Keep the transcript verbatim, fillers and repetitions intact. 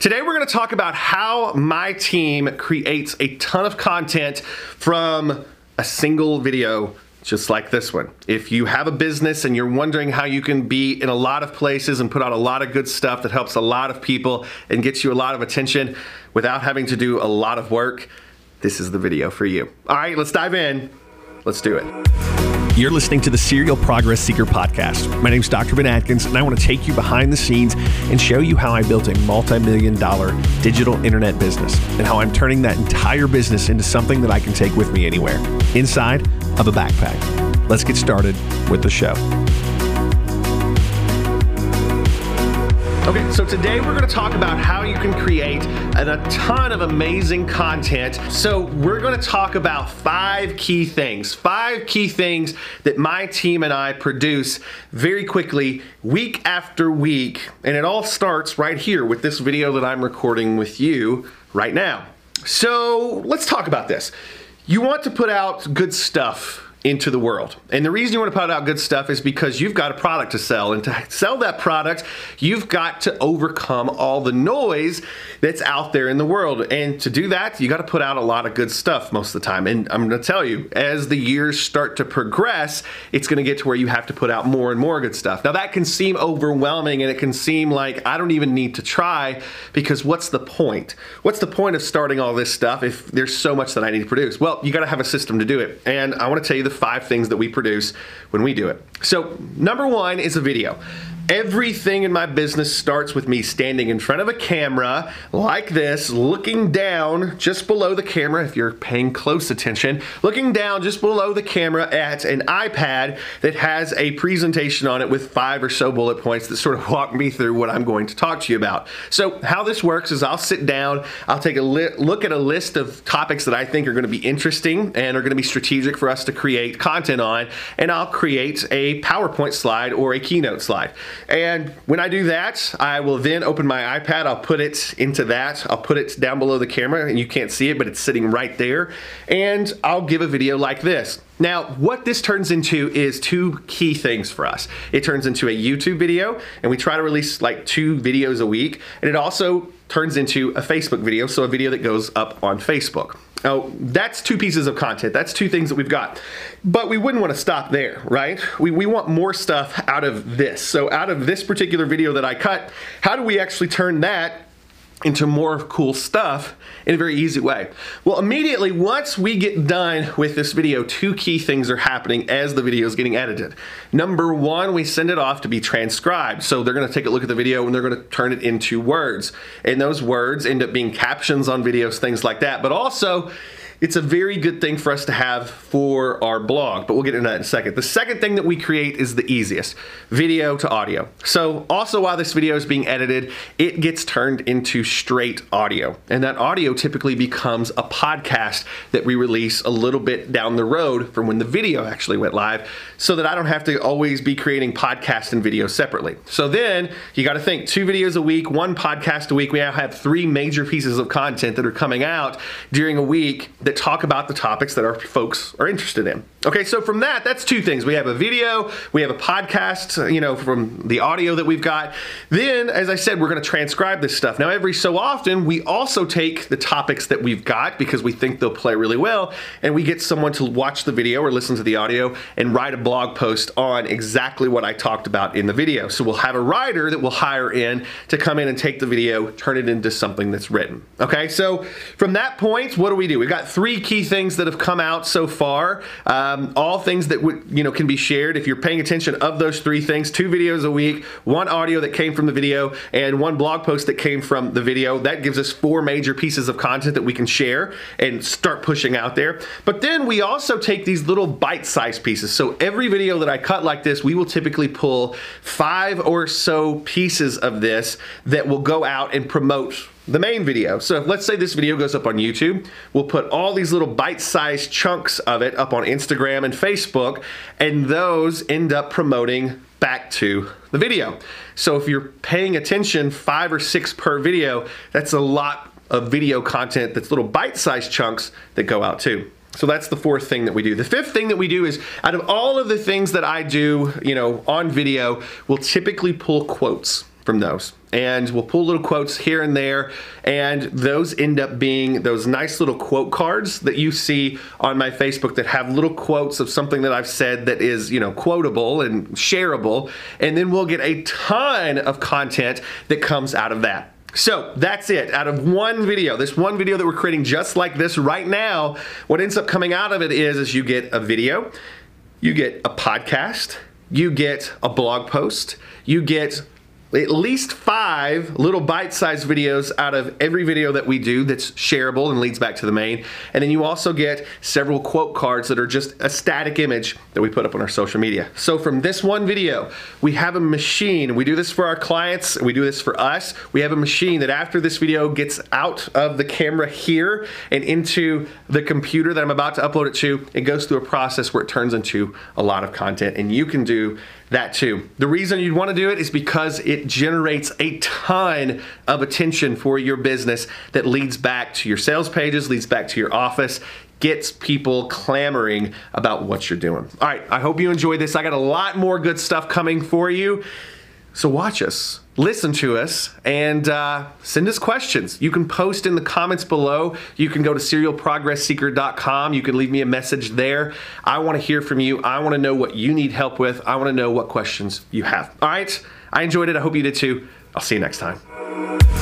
Today we're going to talk about how my team creates a ton of content from a single video just like this one. If you have a business and you're wondering how you can be in a lot of places and put out a lot of good stuff that helps a lot of people and gets you a lot of attention without having to do a lot of work, this is the video for you. All right, let's dive in. Let's do it. You're listening to the Serial Progress Seeker podcast. My name is Doctor Ben Atkins, and I want to take you behind the scenes and show you how I built a multi-million dollar digital internet business and how I'm turning that entire business into something that I can take with me anywhere, inside of a backpack. Let's get started with the show. Okay, so today we're going to talk about how you can create an, a ton of amazing content. So we're going to talk about five key things, five key things that my team and I produce very quickly, week after week. And it all starts right here with this video that I'm recording with you right now. So let's talk about this. You want to put out good stuff into the world. And the reason you want to put out good stuff is because you've got a product to sell. And to sell that product, you've got to overcome all the noise that's out there in the world. And to do that, you got to put out a lot of good stuff most of the time. And I'm going to tell you, as the years start to progress, it's going to get to where you have to put out more and more good stuff. Now that can seem overwhelming and it can seem like I don't even need to try, because what's the point? What's the point of starting all this stuff if there's so much that I need to produce? Well, you got to have a system to do it. And I want to tell you the five things that we produce when we do it. So number one is a video. Everything in my business starts with me standing in front of a camera like this, looking down just below the camera, if you're paying close attention, looking down just below the camera at an iPad that has a presentation on it with five or so bullet points that sort of walk me through what I'm going to talk to you about. So how this works is I'll sit down, I'll take a look at a list of topics that I think are going to be interesting and are going to be strategic for us to create content on, and I'll create a PowerPoint slide or a keynote slide. And when I do that, I will then open my iPad, I'll put it into that, I'll put it down below the camera, and you can't see it, but it's sitting right there, and I'll give a video like this. Now, what this turns into is two key things for us. It turns into a YouTube video, and we try to release like two videos a week, and it also turns into a Facebook video, so a video that goes up on Facebook. Now, that's two pieces of content. That's two things that we've got. But we wouldn't want to stop there, right? We, we want more stuff out of this. So out of this particular video that I cut, how do we actually turn that into more cool stuff in a very easy way? Well, immediately once we get done with this video, two key things are happening as the video is getting edited. Number one, we send it off to be transcribed. So they're going to take a look at the video and they're going to turn it into words. And those words end up being captions on videos, things like that. But also, it's a very good thing for us to have for our blog, but we'll get into that in a second. The second thing that we create is the easiest, video to audio. So also while this video is being edited, it gets turned into straight audio. And that audio typically becomes a podcast that we release a little bit down the road from when the video actually went live, so that I don't have to always be creating podcast and video separately. So then you got to think two videos a week, one podcast a week. We now have three major pieces of content that are coming out during a week that talk about the topics that our folks are interested in. Okay, so from that, that's two things. We have a video, we have a podcast, you know, from the audio that we've got. Then, as I said, we're going to transcribe this stuff. Now, every so often, we also take the topics that we've got because we think they'll play really well, and we get someone to watch the video or listen to the audio and write a blog post on exactly what I talked about in the video. So we'll have a writer that we'll hire in to come in and take the video, turn it into something that's written. Okay, so from that point, what do we do? We've got three key things that have come out so far. Um, all things that would, you know, can be shared if you're paying attention. Of those three things, two videos a week, one audio that came from the video, and one blog post that came from the video. That gives us four major pieces of content that we can share and start pushing out there. But then we also take these little bite-sized pieces. So every video that I cut like this, we will typically pull five or so pieces of this that will go out and promote the main video. So if, let's say this video goes up on YouTube, we'll put all these little bite-sized chunks of it up on Instagram and Facebook, and those end up promoting back to the video. So if you're paying attention, five or six per video, that's a lot of video content that's little bite-sized chunks that go out too. So that's the fourth thing that we do. The fifth thing that we do is, out of all of the things that I do, you know, on video, we'll typically pull quotes. from those. And we'll pull little quotes here and there, and those end up being those nice little quote cards that you see on my Facebook that have little quotes of something that I've said that is, you know, quotable and shareable, and then we'll get a ton of content that comes out of that. So that's it. Out of one video, this one video that we're creating just like this right now, what ends up coming out of it is, is you get a video, you get a podcast, you get a blog post, you get at least five little bite-sized videos out of every video that we do that's shareable and leads back to the main. And then you also get several quote cards that are just a static image that we put up on our social media. So from this one video, we have a machine. We do this for our clients. We do this for us. We have a machine that after this video gets out of the camera here and into the computer that I'm about to upload it to, it goes through a process where it turns into a lot of content, and you can do that too. The reason you'd want to do it is because it generates a ton of attention for your business that leads back to your sales pages, leads back to your office, gets people clamoring about what you're doing. All right, I hope you enjoyed this. I got a lot more good stuff coming for you. So watch us, listen to us, and uh, send us questions. You can post in the comments below. You can go to serial progress seeker dot com. You can leave me a message there. I want to hear from you. I want to know what you need help with. I want to know what questions you have. All right, I enjoyed it. I hope you did too. I'll see you next time.